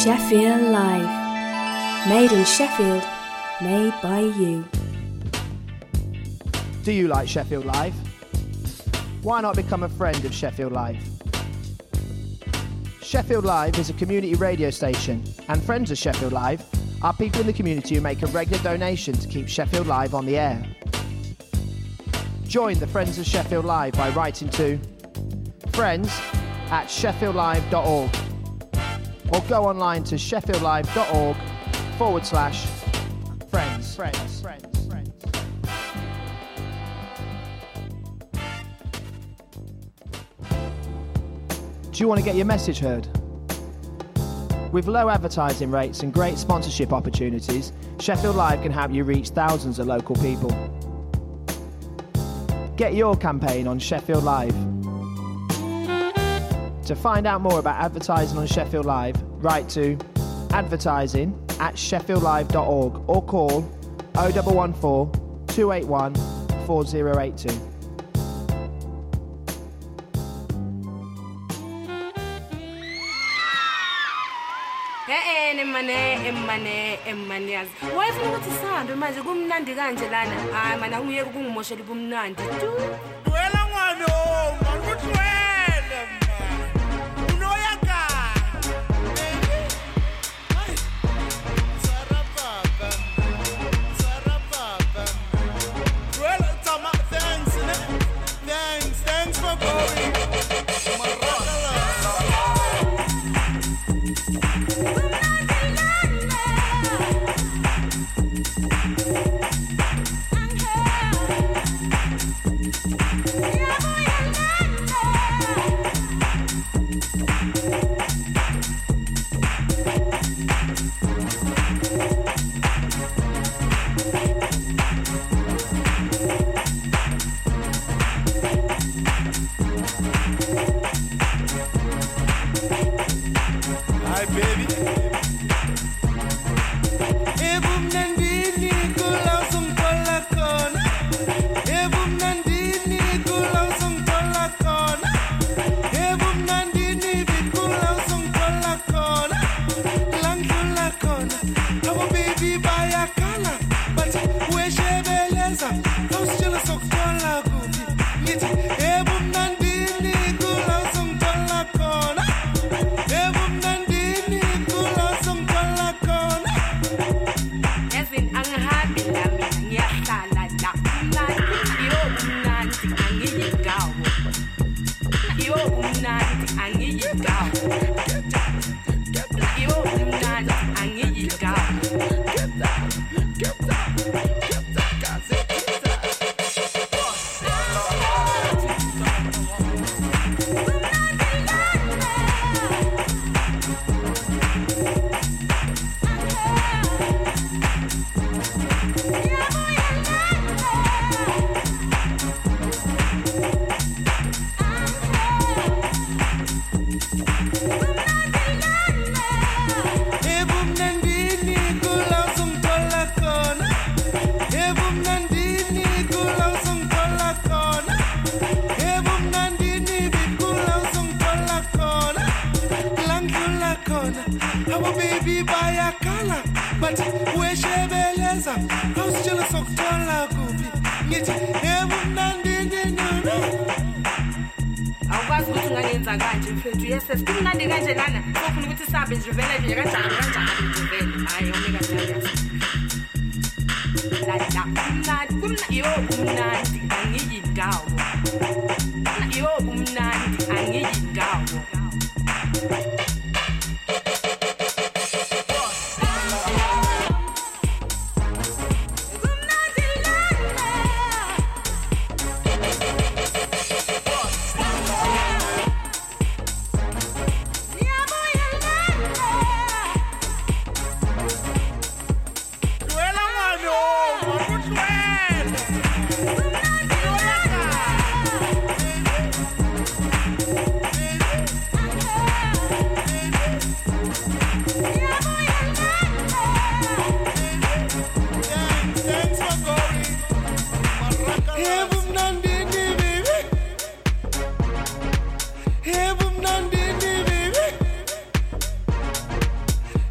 Sheffield Live. Made in Sheffield, made by you. Do you like Sheffield Live? Why not become a friend of Sheffield Live? Sheffield Live is a community radio station, and friends of Sheffield Live are people in the community who make a regular donation to keep Sheffield Live on the air. Join the Friends of Sheffield Live by writing to friends@sheffieldlive.org or go online to sheffieldlive.org/friends. Do you want to get your message heard? With low advertising rates and great sponsorship opportunities, Sheffield Live can help you reach thousands of local people. Get your campaign on Sheffield Live. To find out more about advertising on Sheffield Live, write to advertising@sheffieldlive.org or call 0114 281 4082. Emane yazi wayefuna ukuthi sihambe manje kumnandi kanje lana hayi mana ungiyeke kungimoshela ubumnandi tu wena ngwane ukuthi wena unoyaka sarapapa well tama thanks for going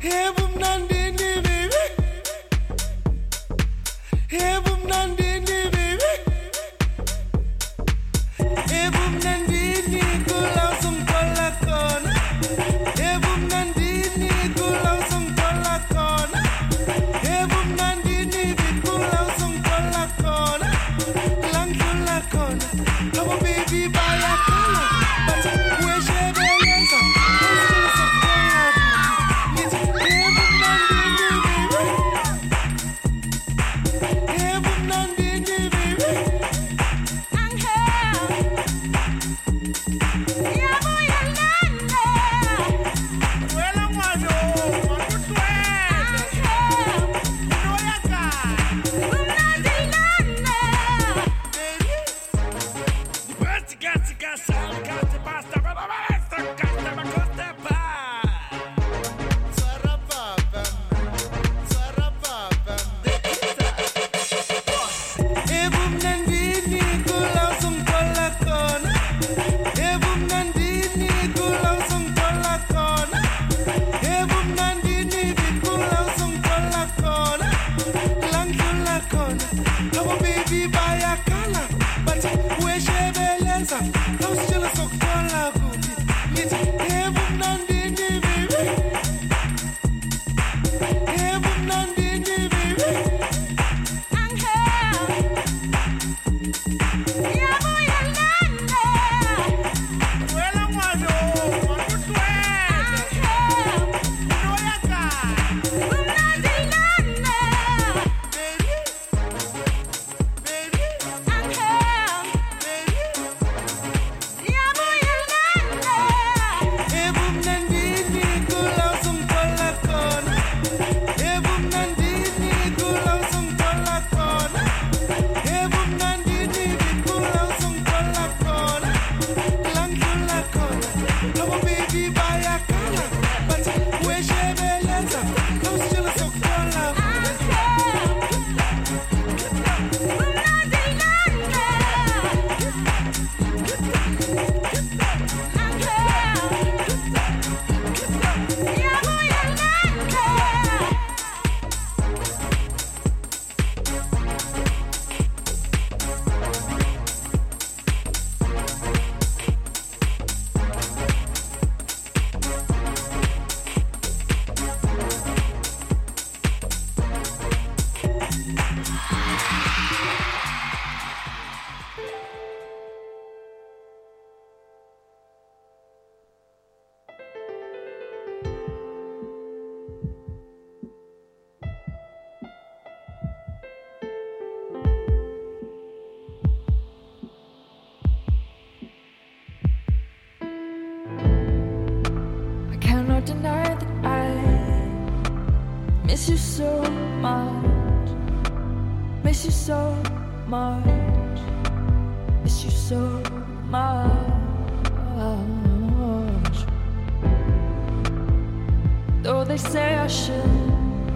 deny that I miss you so much, miss you so much, miss you so much. Though they say I should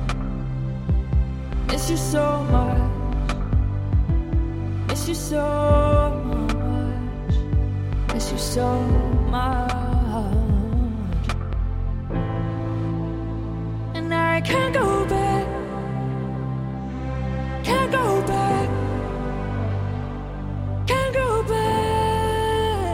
miss you so much, miss you so much, miss you so much. And I can't go back, can't go back, can't go back.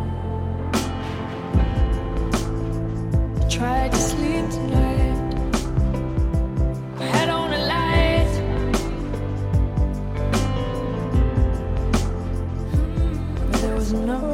I tried to sleep tonight, I had on a light, but there was no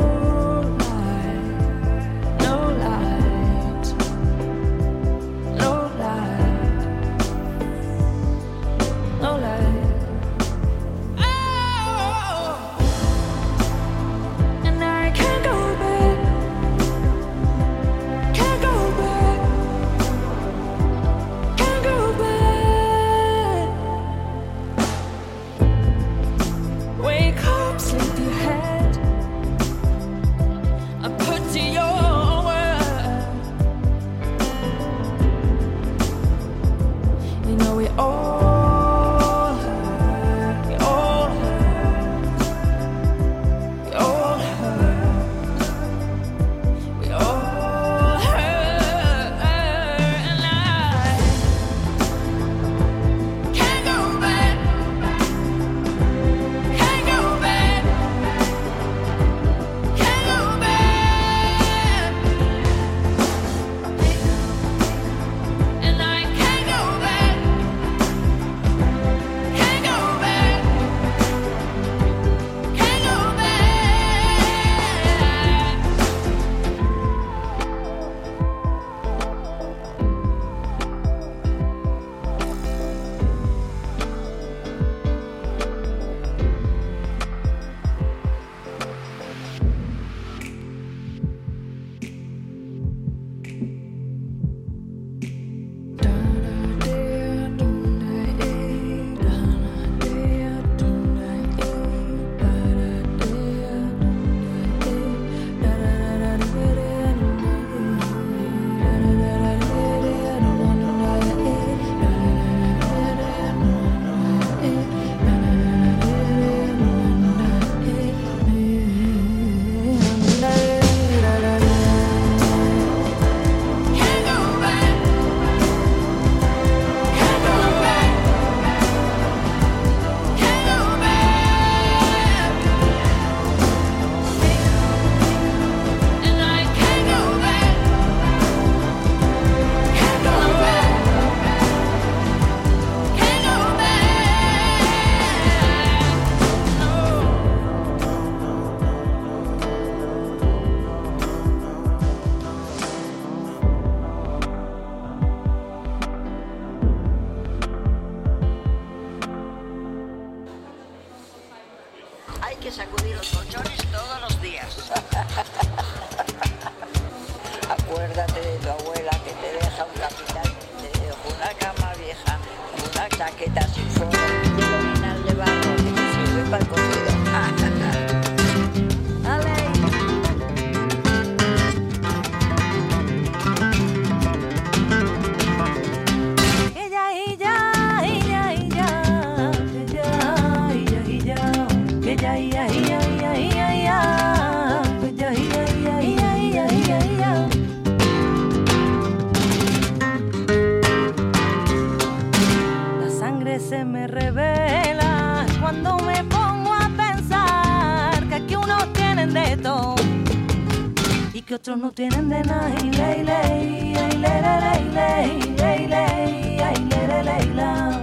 que otros no tienen de nada. Y ley, ley, ay, ley, ley, ley, ley, ley, ay, ley, ley, la.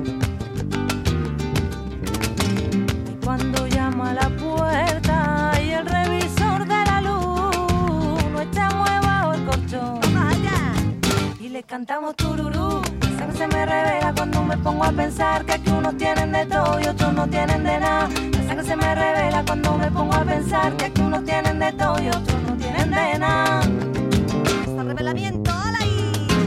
Y cuando llama a la puerta y el revisor de la luz no está muy bajo el colchón y le cantamos tururú, la sangre se me revela cuando me pongo a pensar que aquí unos tienen de todo y otros no tienen de nada. La sangre se me revela cuando me pongo a pensar que aquí unos tienen de todo y otros no tienen de nada. Hasta revelamiento, ¡hola ahí!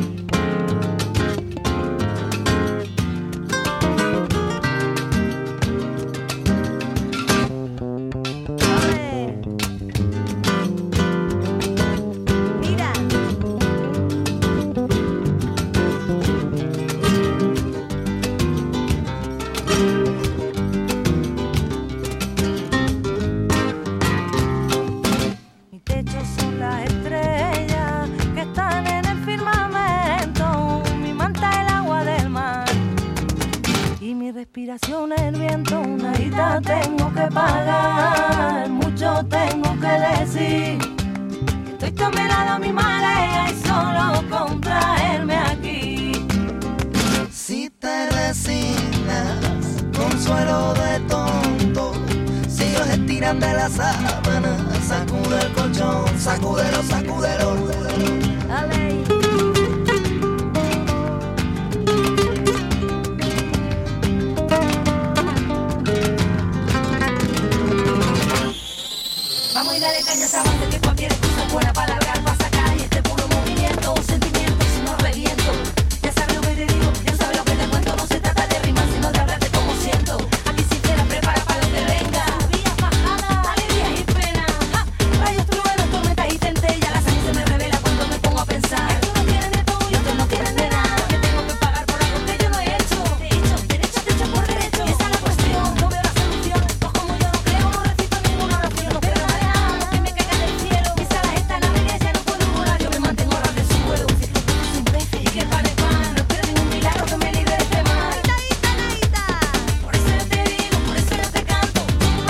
Respiración el viento, una guita tengo que pagar, mucho tengo que decir. Estoy tomerada a mi marea y solo con traerme aquí. Si te resignas, consuelo de tonto. Si ellos estiran de la sábana, sacude el colchón, sacúdelo, sacúdelo. Dale. Vamos y dale caña a esa banda que cualquier excusa es buena para largar, para sacar y este puro movimiento, un sentimiento, si no reviento. Ya sabes lo que te digo, ya sabes lo que te cuento, no se trata de rimar, sino de hablar de cómo siento. Aquí sincera, prepara para lo que venga. Vías bajadas, alegrías y penas, rayos, truenos, tormentas y centellas. La sangre se me revela cuando me pongo a pensar. Algunos tienen de todo y otros no tienen de nada. Que tengo que pagar por algo que yo no he hecho. De hecho, derecho te echo por derecho. Y esa es la cuestión, no veo la solución. Pues como yo no creo, no recito ninguna oración. No quiero nada de nada, que me caiga del cielo. Mis alas están alegres, ya no puedo volar. Yo me mantengo a ras de suelo. Si tú eres un pez y que pan es pan, no espero ningún milagro que me libre de este mal. Por eso yo te digo, por eso yo te canto.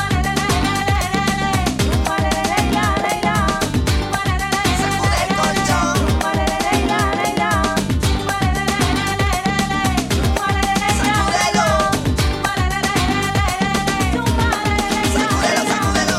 Sacude el colchón, sacúdelo, sacúdelo, sacúdelo.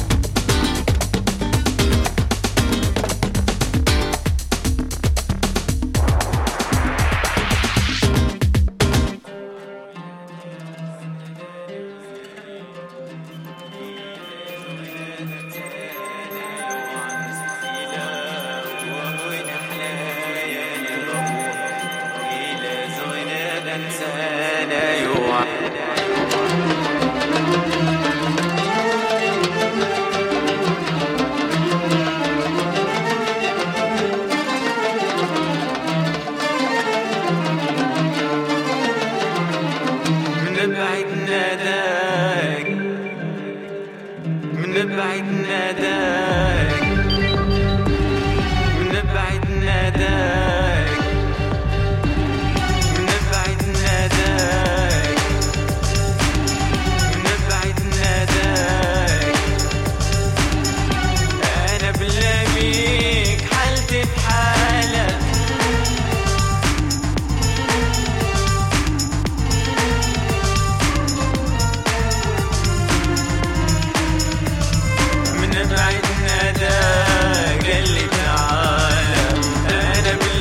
من بعيد ناداك، من بعيد ناداك، من بعيد ناداك، من بعيد ناداك، من بعيد ناداك. أنا بلا بيك حالتي بحالك، من بعيد ناداك قال لي تعالى. أنا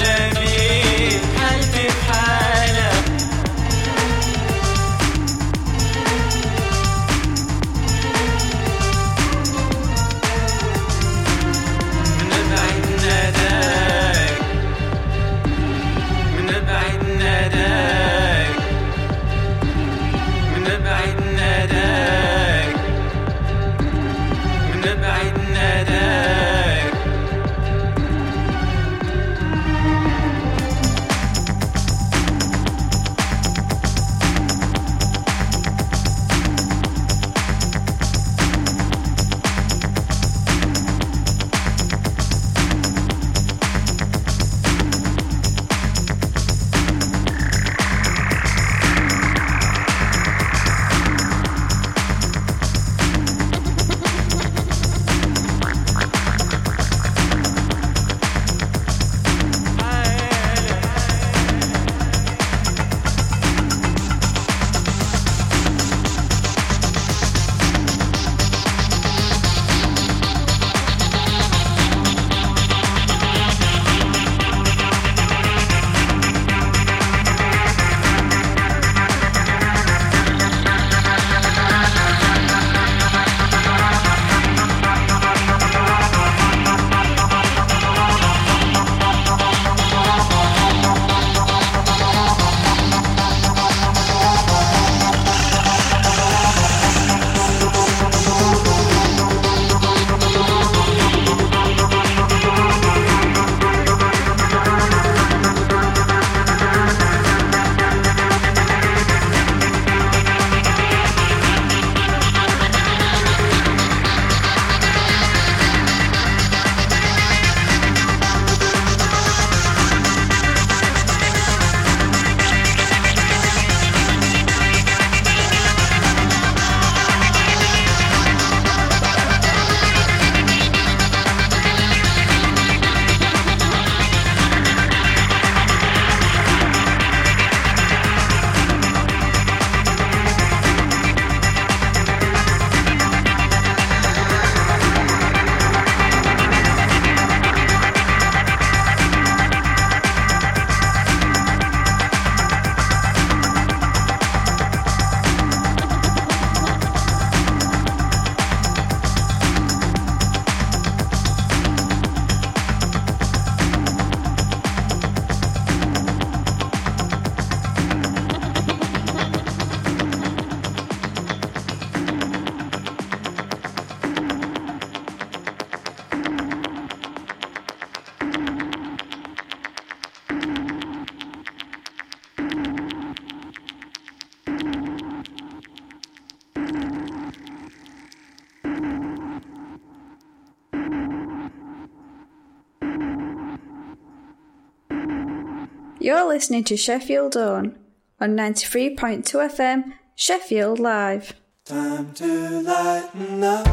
You're listening to Sheffield On 93.2 FM, Sheffield Live. Time to lighten up.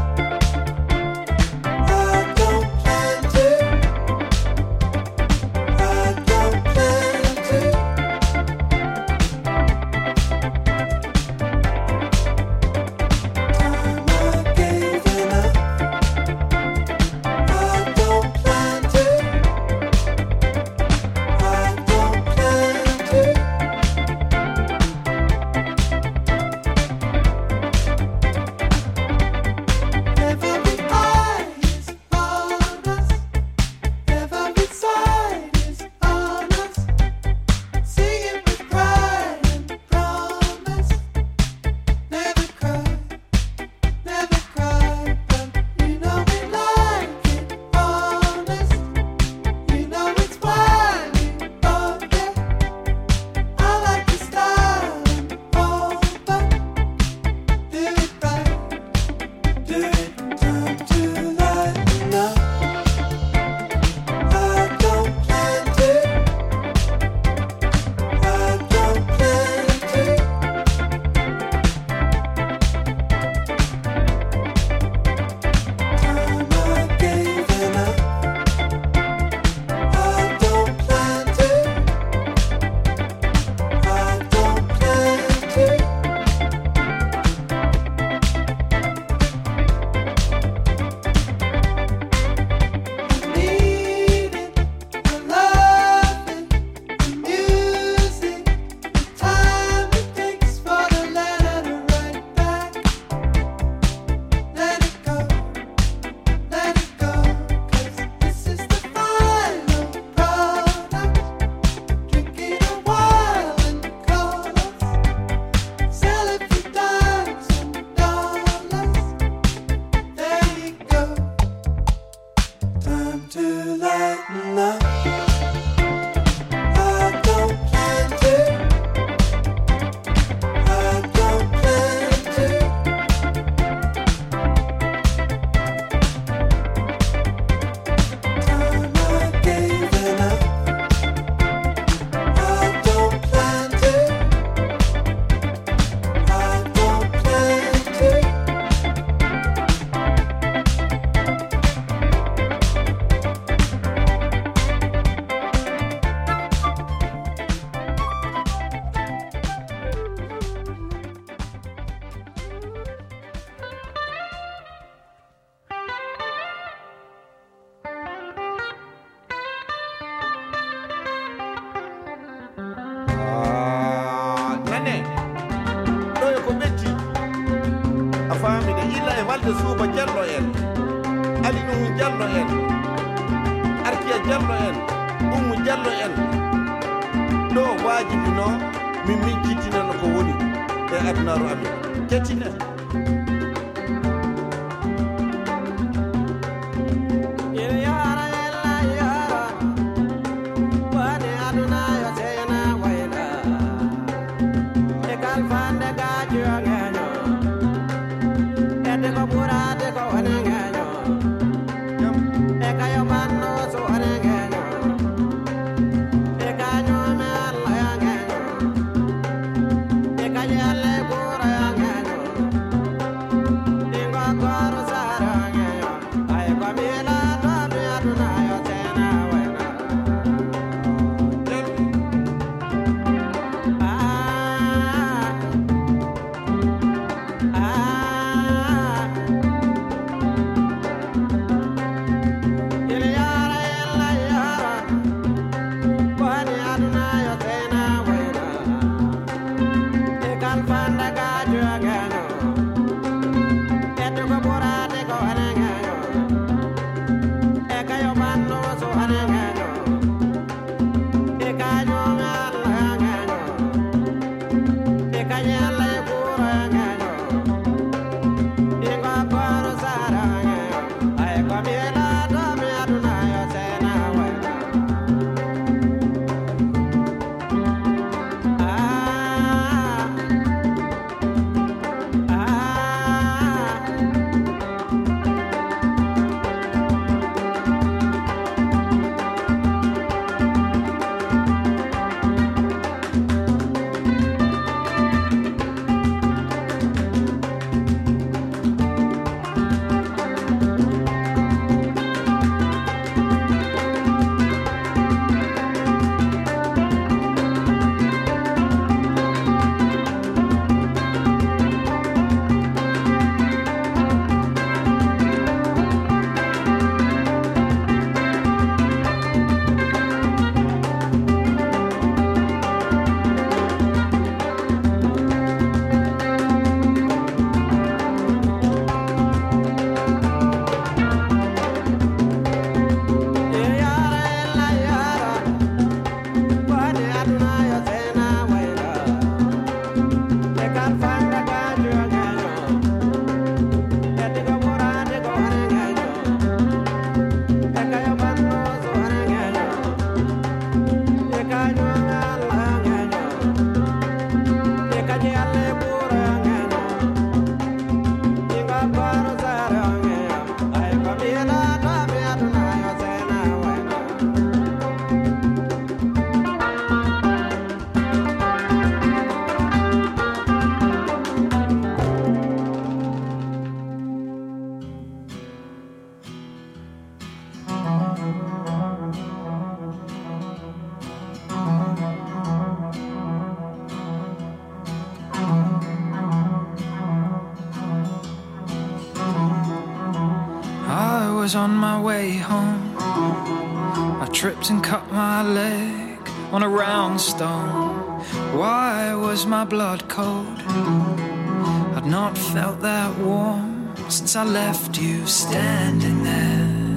was on my way home, I tripped and cut my leg on a round stone. Why was my blood cold? I'd not felt that warm since I left you standing there,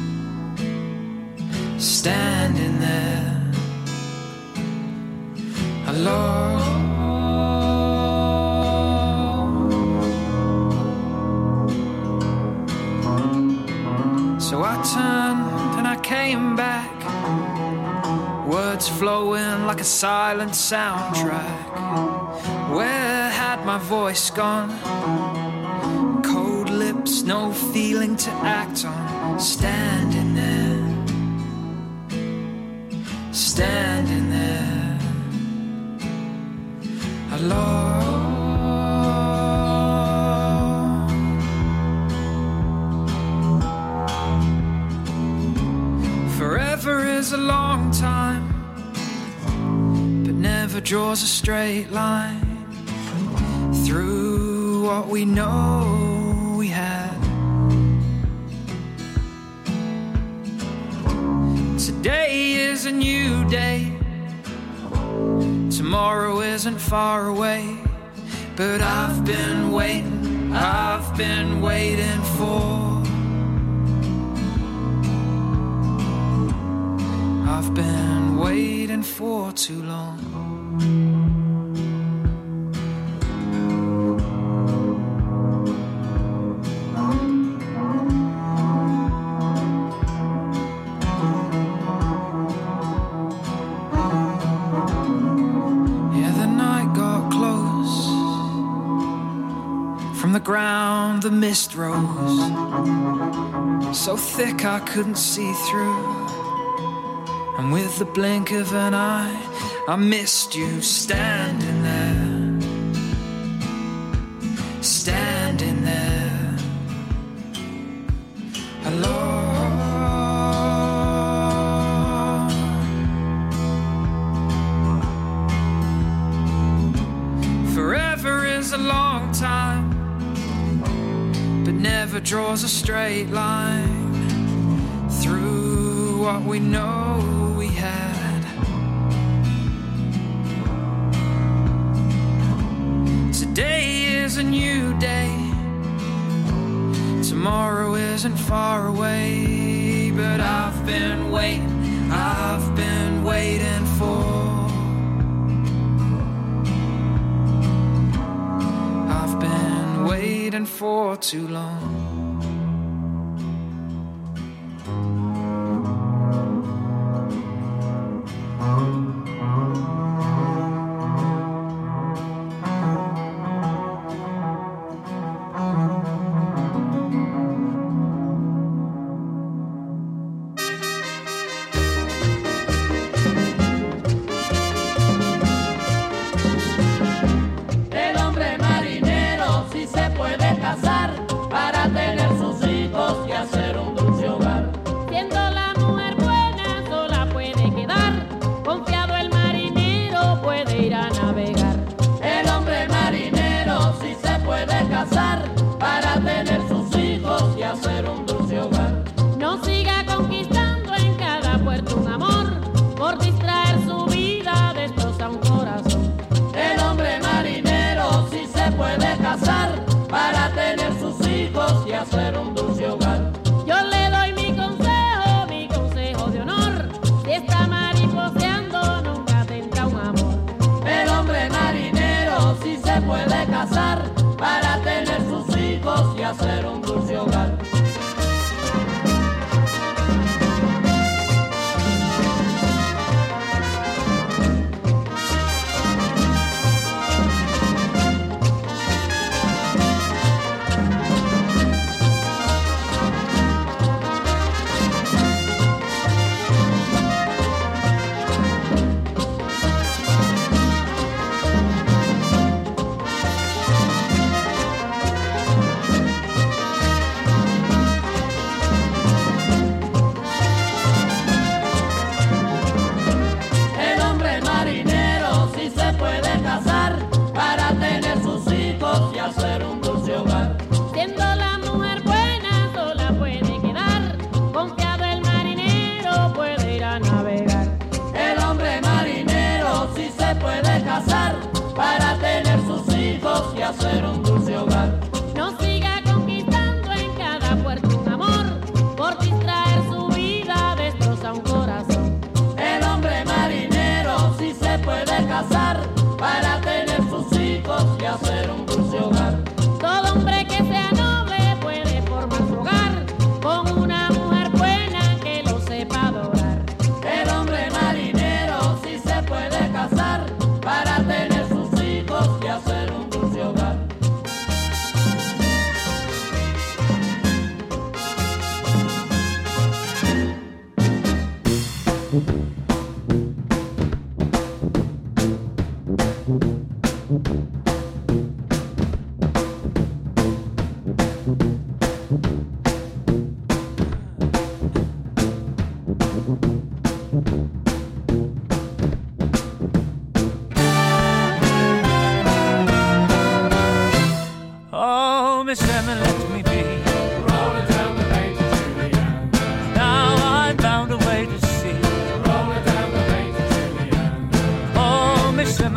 standing there alone. So I turned and I came back, words flowing like a silent soundtrack. Where had my voice gone? Cold lips, no feeling to act on. Standing there, standing there alone. Forever is a long time, but never draws a straight line through what we know we had. Today is a new day, tomorrow isn't far away, but I've been waiting for, I've been waiting for too long. Yeah, the night got close. From the ground the mist rose, so thick I couldn't see through. And with the blink of an eye, I missed you standing there, standing there alone. Forever is a long time, but never draws a straight line through what we know we had. Today is a new day, tomorrow isn't far away, but I've been waiting for, I've been waiting for too long. Siendo la mujer buena, sola puede quedar, confiado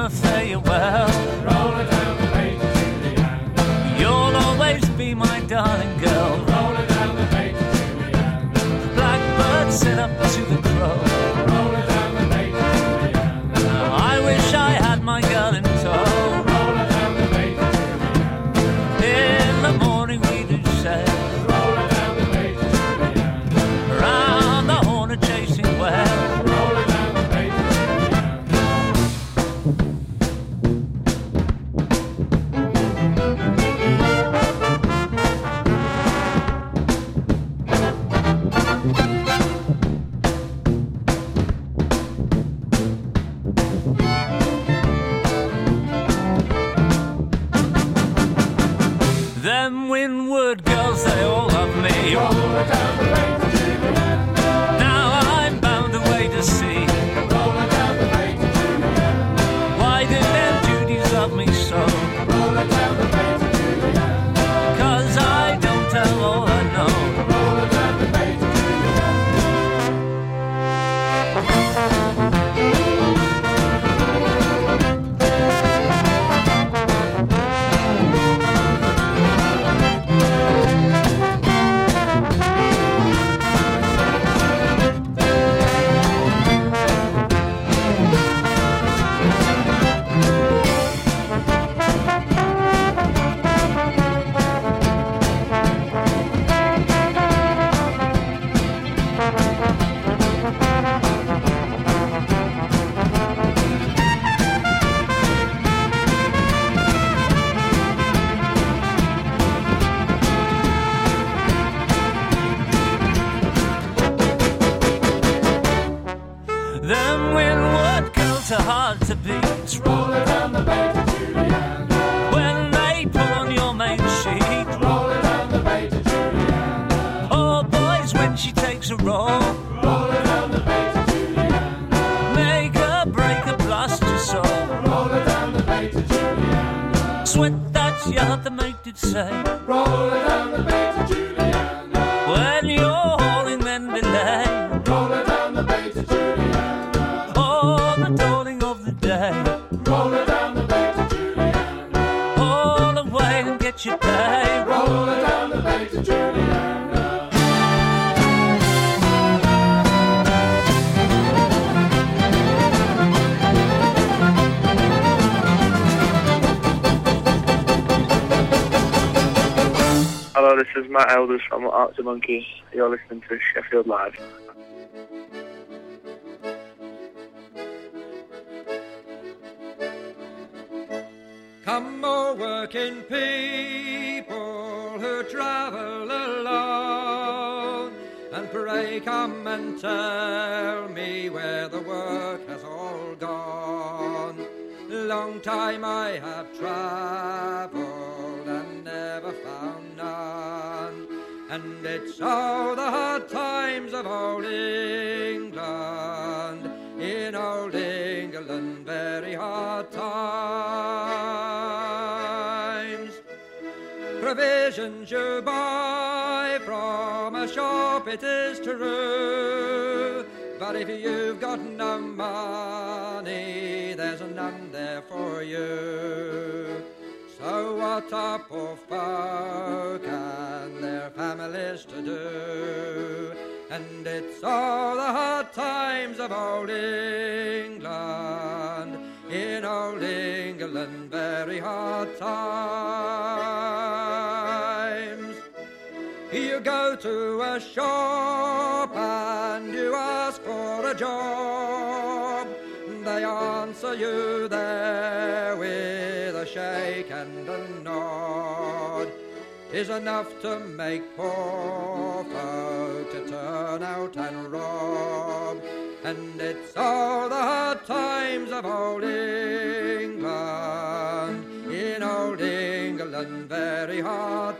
gonna fare you well. Roll it down the bay to Juliana. You'll always be my darling girl. Roll it down the bay to Juliana. Blackbird sit up to the crow. Roll it down the bay to Juliana. I wish I had my girl in tow. Roll it down the bay to Juliana. In the morning we do say, roll it down the bay to Juliana. round the horn a chasing well. Roll it down the bay to Them windward girls, they all love me. roll it down the bay to Juliana. Now I'm bound away to sea. Roll it down the bay to Juliana. Why did them Judies love me so? Roll it down the bay to Juliana. 'Cause I don't tell all I know. Roll it down the bay to Them windward girls are hard to beat. roll it down the bay to Juliana. When they pull on your main sheet. Roll it down the bay to Juliana. Oh boys, when she takes a roll, Roll it down the bay to Juliana. make her break a blast your soul. Roll it down the bay to Juliana. Sweat that your heart that made it say. Roll it down the bay to Juliana. When you're hauling men belay. Roll it down the bay to Juliana. Oh, the dawning of the day. Roll it down the bay to Juliana. Haul away and get your pay. Roll it down the bay to Juliana. Hello, this is Matt Elders from Arctic Monkeys. You're listening to Sheffield Live. Come, O working people who travel alone, and pray come and tell me where the work has all gone. Long time I have travelled and never found none, and it's all the hard times of old England, in old England, very hard times. Provisions you buy from a shop, it is true, but if you've got no money, there's none there for you. So what are poor folk and their families to do? And it's all the hard times of old England, in old England, very hard times. You go to a shop and you ask for a job, they answer you there with a shake and a nod. 'Tis enough to make poor folk to turn out and rob, and it's all the hard times of old England, in old England, very hard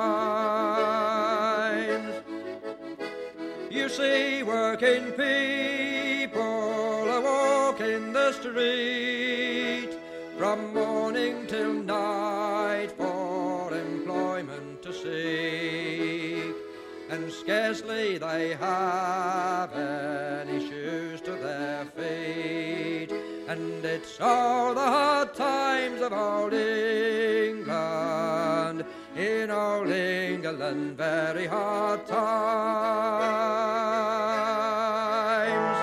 times. You see working people a walk in the street from morning till night for employment to seek, and scarcely they have any shoes to their feet, and it's all the hard times of old England. In old England, very hard times.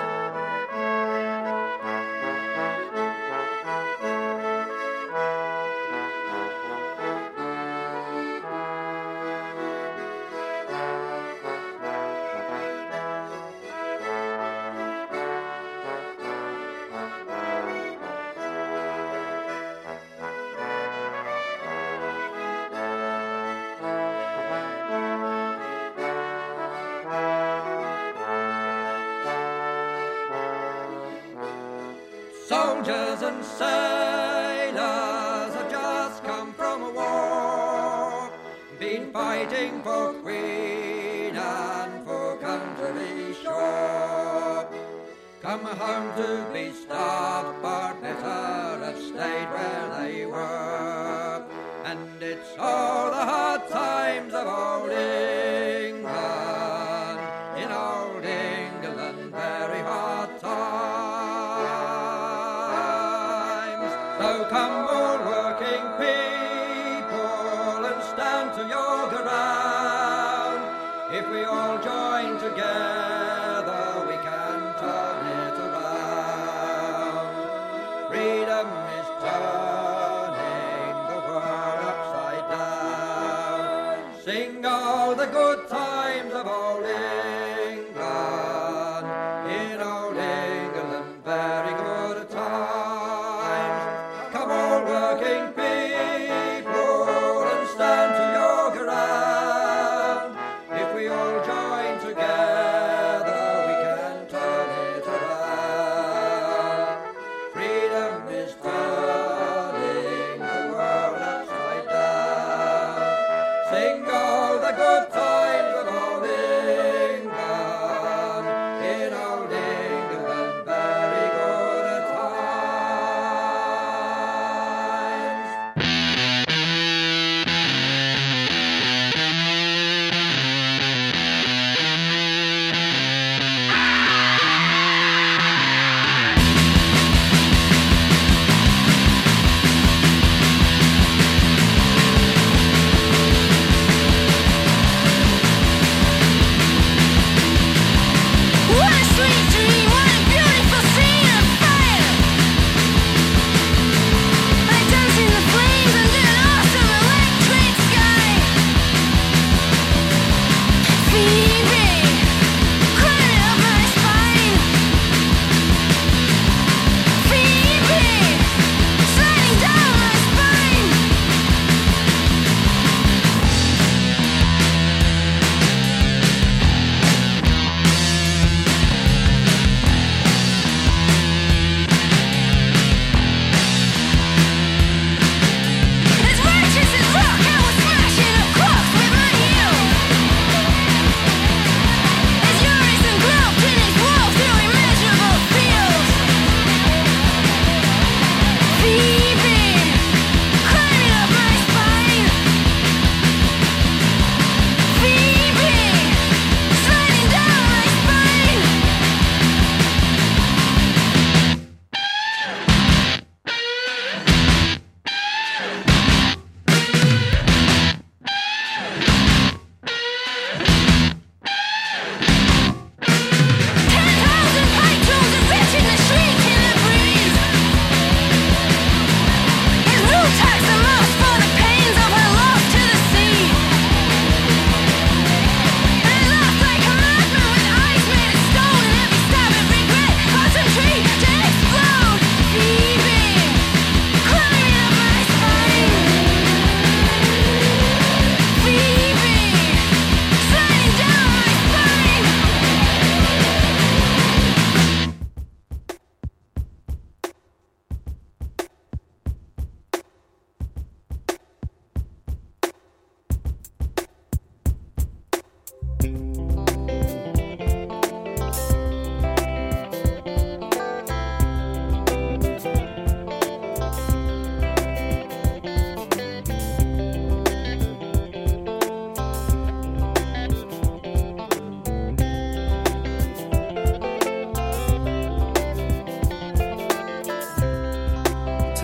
Soldiers and sailors have just come from a war, been fighting for Queen and for country shore. Come home to be starved, but better have stayed where they were. And it's all the hard times of old England, in old England, very hard times. So come all working people and stand to your ground. If we all join together, we can turn it around. Freedom is turning the world upside down. Sing all the good times of old England, in old England, very good times. Come all working people and stand to your ground. If we all join together, we can turn it around. Freedom is turning the world upside down. Sing all the good times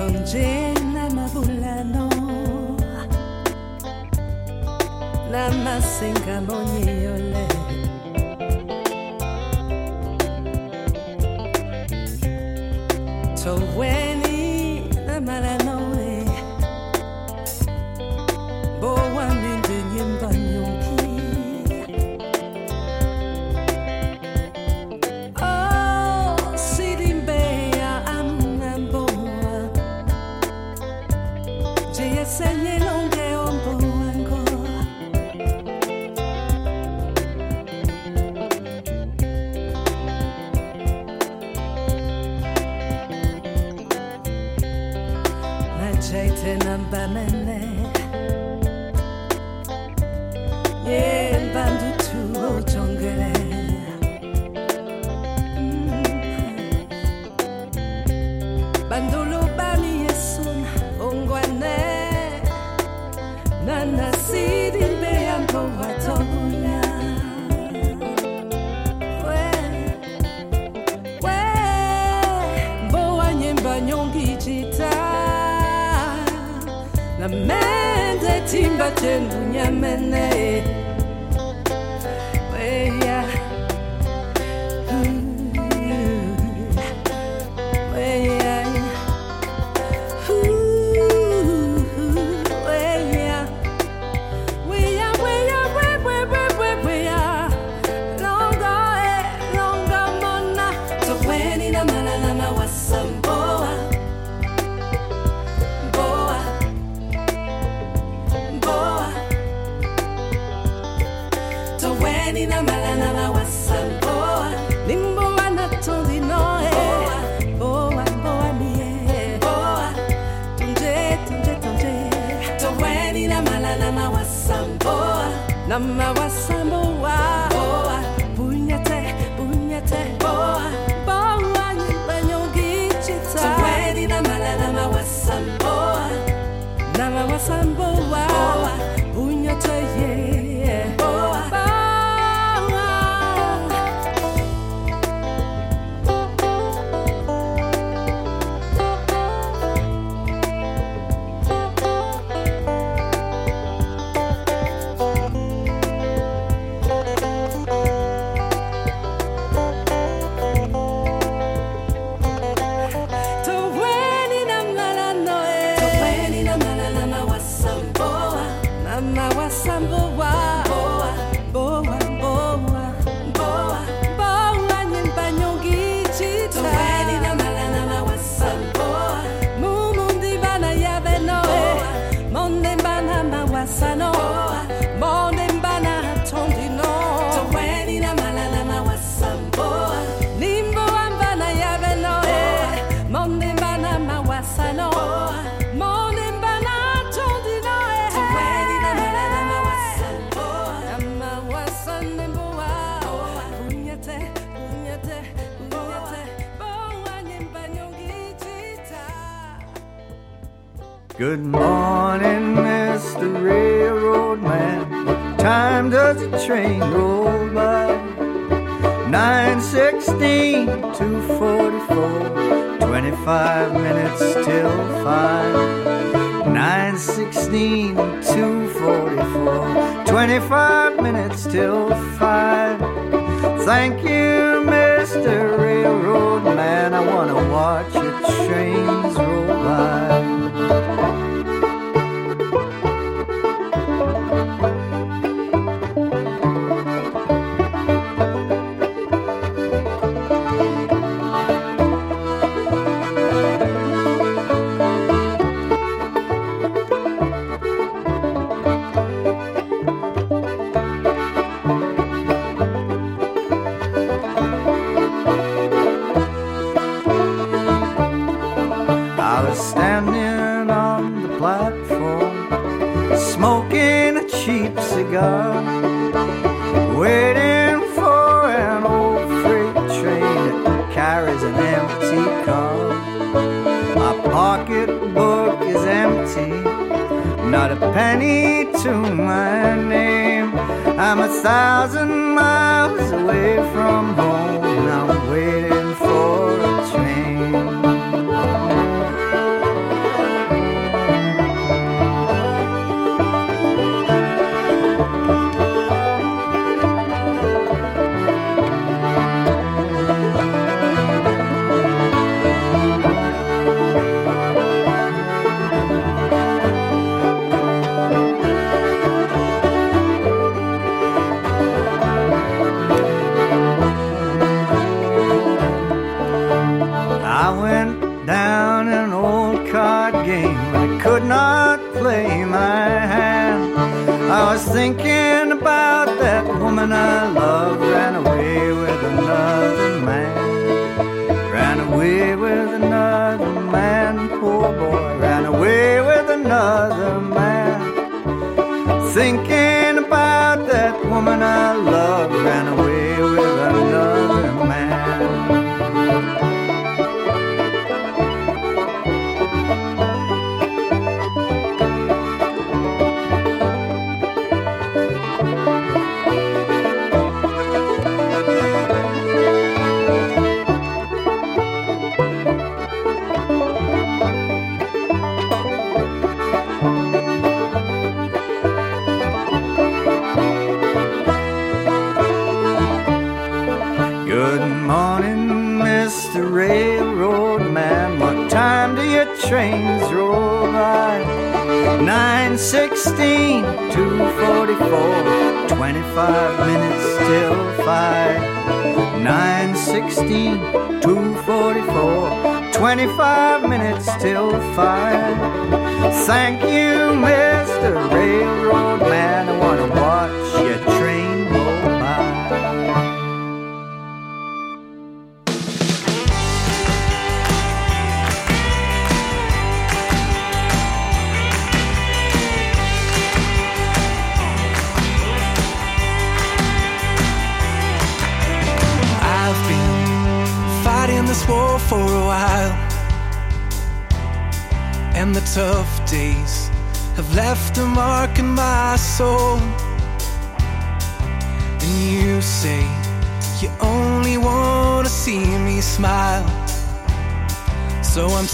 Tonje namabulano namasenga monyeyole Toweni namalanoe Boa minde nyimba nyonki Oh, sirimbeya amnamboa Jeye senye longe ombo ango Najaite namba mene Ye bandu tu ojongere Bandolo bani yesun ongwane Nana sirimbe ambo watoya We Boa nyemba nyongi jita Na mende timba tendu nyamene Yeah. Nama wasamboa boa bunyate bunyate boa boa nyimba nyongi chita Tawedi nama wasamboa boa bunyate yeah boa Good morning, Mr. Railroad Man. What time does the train roll by? 9:16, 2:44, 25 minutes till 5. 9:16, 2:44, 25 minutes till 5. Thank you, Mr. Railroad Man. I want to watch your trains roll by. Standing on the platform, smoking a cheap cigar, waiting for an old freight train that carries an empty car. My pocketbook is empty, not a penny to my name. I'm 1,000 miles away from home, and I'm waiting for a train. went down an old card game. I could not play my hand. I was thinking about that woman I loved, ran away with another man. Ran away with another man, poor boy, ran away with another man. Thinking about that woman I loved, ran away with another man. Railroad man, what time do your trains roll by? 9:16, 2:44, 25 minutes till 5. 9:16, 2:44, 25 minutes till 5. Thank you, Mr. Railroad man, I want to watch your train roll by. This war for a while, and the tough days have left a mark in my soul. And you say you only want to see me smile, so I'm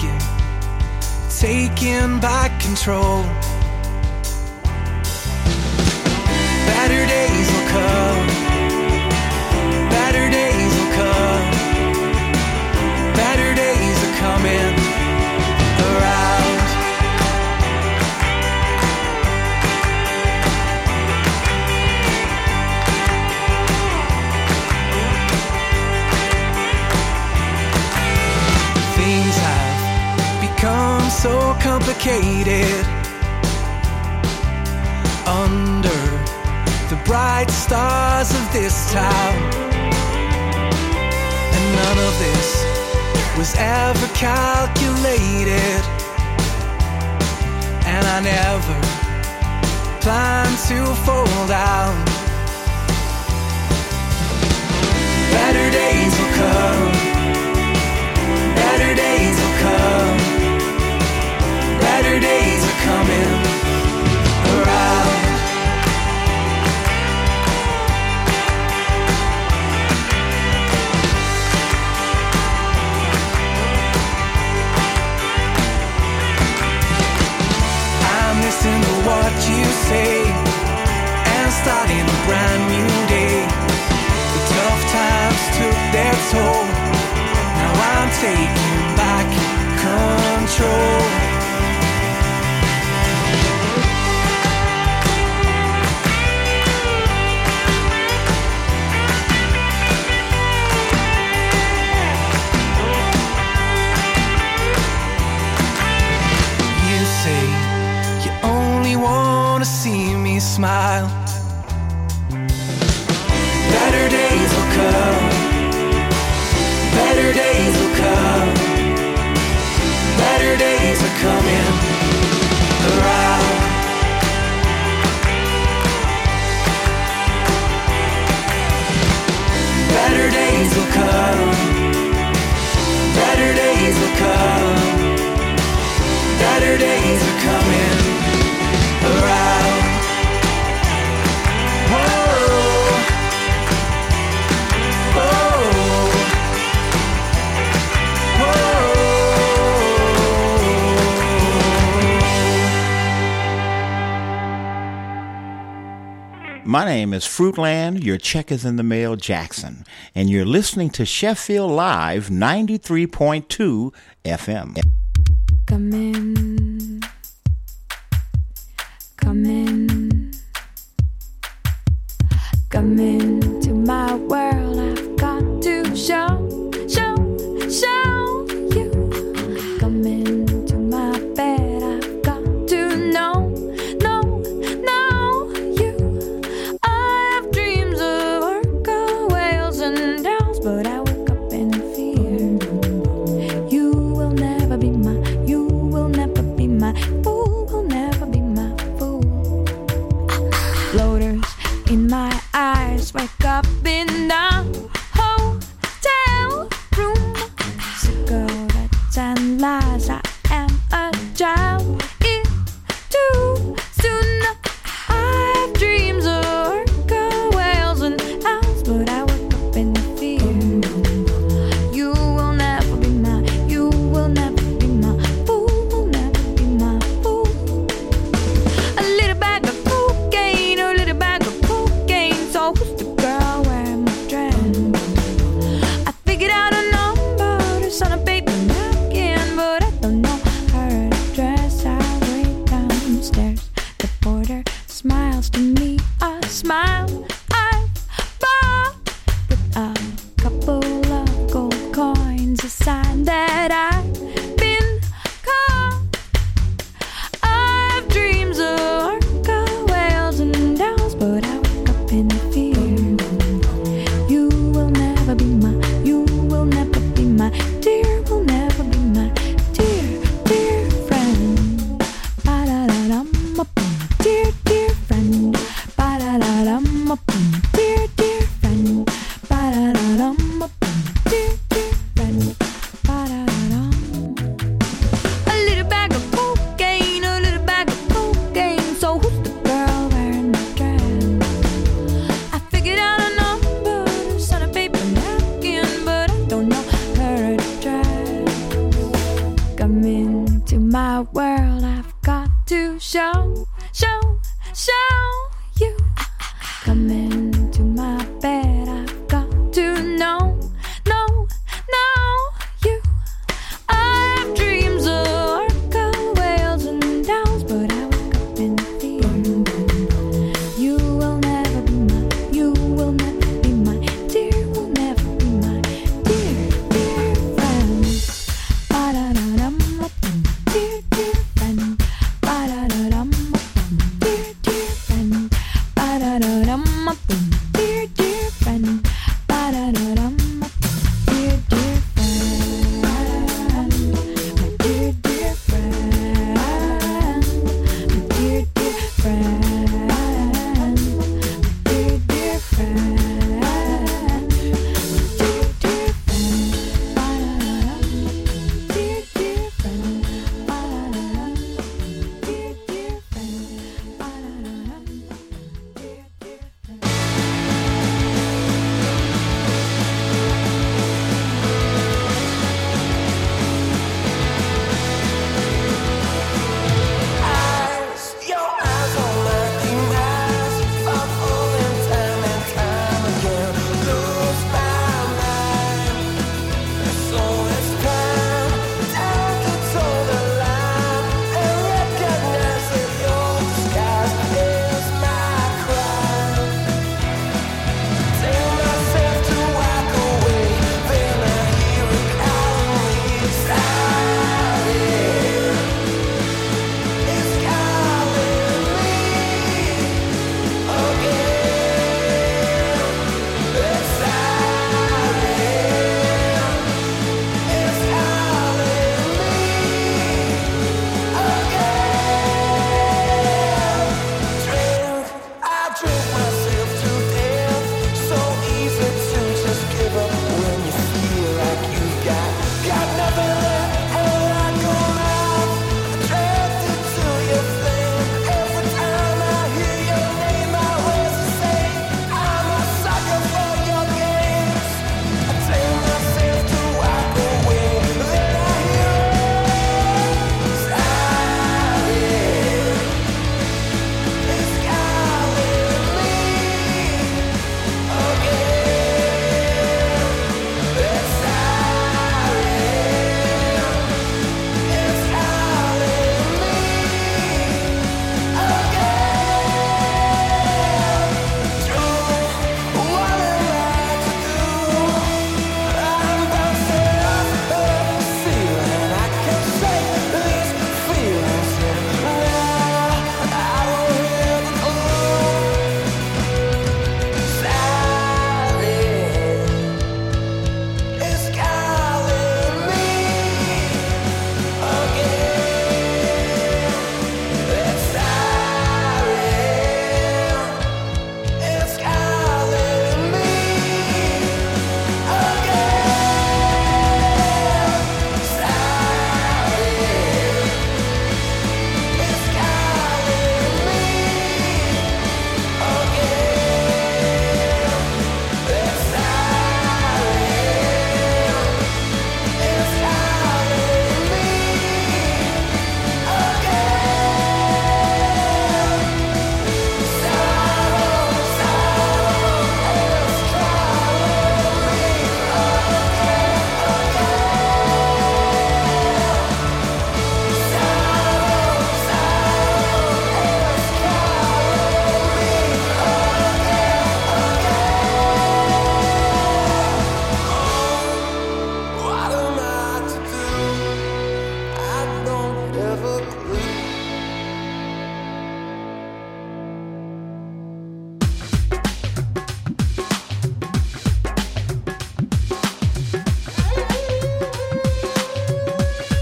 taking back control. Better days will come, better days will come, better days are coming around. Things have become so complicated under the bright stars of this town, and none of this was ever calculated, and I never planned to fall down. Better days will come, better days will come, better days are coming around. Listen to what you say and starting a brand new day. The tough times took their toll. Now I'm taking back control. You say only wanna see me smile. Better days will come, better days will come, better days are coming around. Better days will come, better days will come, better days are coming around. Whoa, whoa, whoa. My name is Fruitland, your check is in the mail, Jackson, and you're listening to Sheffield Live 93.2 FM. Come in, come in, come into my world. I've got to show you lies. I am a child. It too soon. I have dreams of orca whales and owls, but I wake up in the field. You will never be my, you will never be my fool, will never be my fool. A little bag of cocaine, a little bag of cocaine. So who's the girl wearing my dress? I figured out a number on a paper napkin, but I don't know her address. I wait downstairs. The porter smiles to me. I smile. I bought with a couple of gold coins, a sign that I've been caught. I have dreams of orca whales and owls, but I wake up in fear. You will never be my, you will never be my dear, will never be my dear, dear friend. Ba-da-da-dum-a-boom, dear, dear friend. Ba-da-da-dum-a-boom, dear, dear friend. Ba-da-da-dum-a-boom, dear, dear friend. Ba-da-da-dum. A little bag of cocaine, a little bag of cocaine. So who's the girl wearing my dress? I figured out a number on a paper napkin, but I don't know her address. Come into my world, I've got to show you. Come in.